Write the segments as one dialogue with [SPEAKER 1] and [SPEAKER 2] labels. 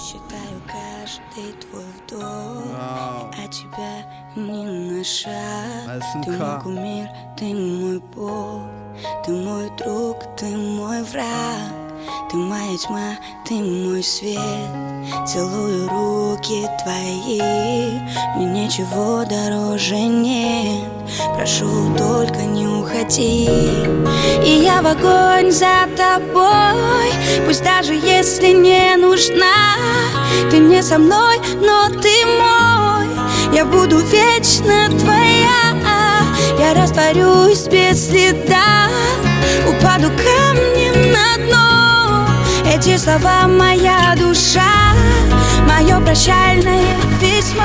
[SPEAKER 1] Считаю каждый твой вдох, от тебя ни на шаг. Ты мой кумир, ты мой бог, ты мой друг, ты мой враг. Ты моя тьма, ты мой свет. Целую руки твои, мне ничего дороже нет. Прошу, только не уходи. И я в огонь за тобой, пусть даже если не нужна. Ты не со мной, но ты мой. Я буду вечно твоя. Я растворюсь без следа, упаду камнем на дно. Эти слова моя душа, мое прощальное письмо.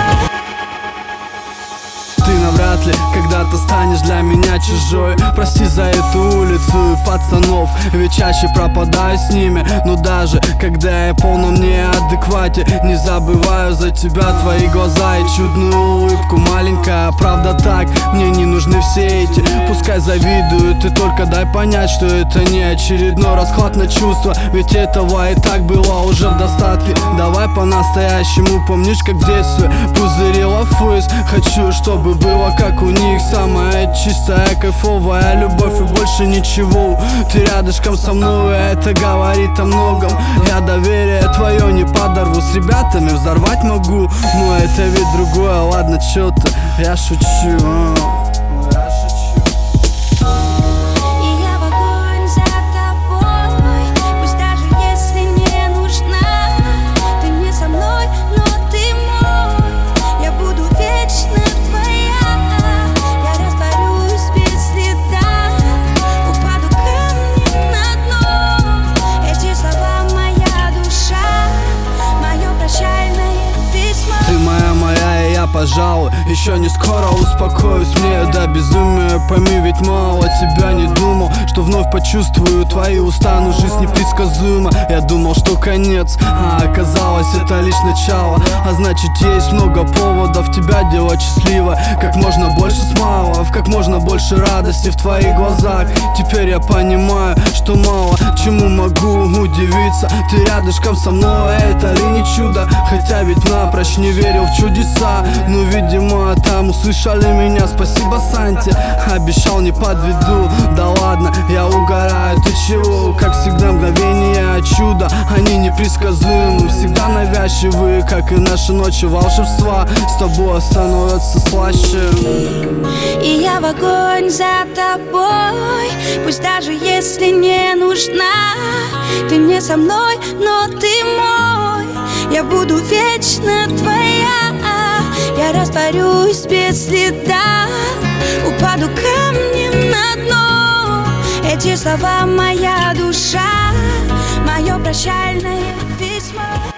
[SPEAKER 2] Ты навряд ли когда-то станешь для меня чужой. Прости за эту улицу и пацанов, ведь чаще пропадаю с ними. Но даже когда я в полном неадеквате, не забываю за тебя твои глаза и чудную улыбку. Маленькая правда так, мне не нужны все эти. Пускай завидуют, и только дай понять, что это не очередной расхват на чувства. Ведь этого и так было уже в достатке. Давай по-настоящему, помнишь, как в детстве пузырила фуз. Хочу, чтобы было как у них, самая чистая, кайфовая любовь и больше ничего. Ты рядышком со мной, это говорит о многом. Я доверие твое не подорву, с ребятами взорвать могу. Но это ведь другое, ладно, чё ты, я шучу. Пожалуй, еще не скоро успокоюсь, мне до безумия. Пойми, ведь мало тебя не думал, что вновь почувствую твои уста, но жизнь непредсказуема. Я думал, что конец, а оказалось это лишь начало. А значит, есть много поводов тебя делать счастливой. Как можно больше смайлов, как можно больше радости в твоих глазах. Теперь я понимаю, что мало чему могу удивиться. Ты рядышком со мной, это ли не чудо? Хотя ведь напрочь не верил в чудеса. Ну, видимо, там услышали меня, спасибо Санте. Обещал, не подведу, да ладно, я угораю, ты чего? Как всегда мгновения чуда, они непредсказуемы, всегда навязчивые, как и наши ночи волшебства. С тобой становятся слаще.
[SPEAKER 1] И я в огонь за тобой, пусть даже если не нужна. Ты не со мной, но ты мой. Я буду вечно твоя. Я растворюсь без следа, упаду камнем на дно. Эти слова моя душа, мое прощальное письмо.